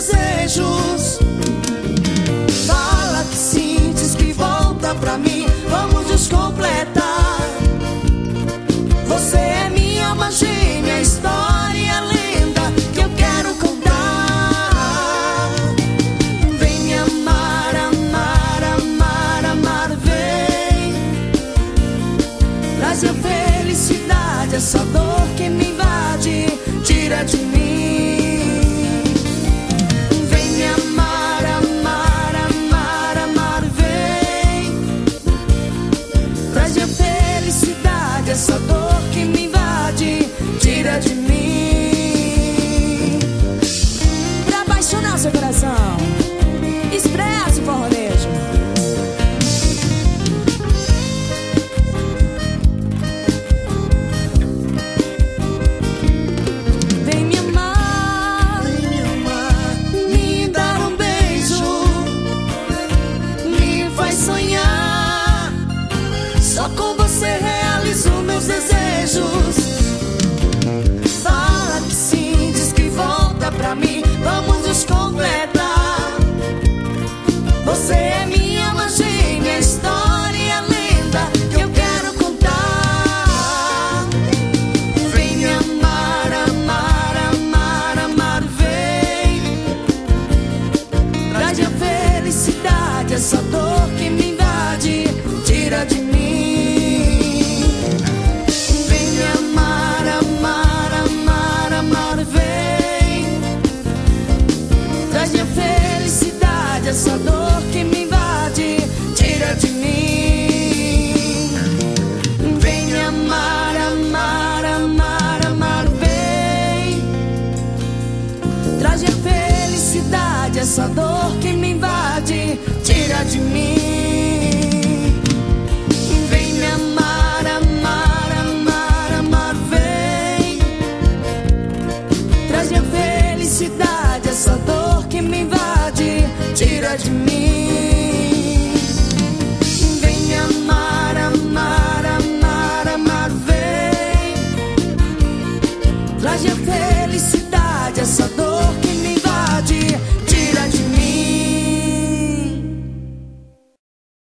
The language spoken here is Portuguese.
desejos. Fala que sim, diz que volta pra mim, vamos nos completar. Você é minha alma gêmea, história, lenda que eu quero contar. Vem me amar, amar, amar, amar, vem. Traz a felicidade, essa dor que me invade, tira de mim. Vem me amar, amar, amar, amar, vem. Traz a felicidade, essa dor que me invade, tira de mim. Pra apaixonar seu coração, expresse o forronejo. Vem me amar, me dar um beijo, me faz sonhar. Só com você realizo meus desejos. Fala que sim, diz que volta pra mim, vamos nos completar. Você é minha alma gêmea, história, lenda que eu quero contar. Vem me amar, amar, amar, amar, vem. Traz a felicidade, essa dor que me invade, tira de mim. Vem me amar, amar, amar, amar, vem. Traz a felicidade, essa dor que me invade, tira de mim. Vem me amar, amar, amar, amar, vem. Traz a felicidade, essa dor que me invade, tira de mim.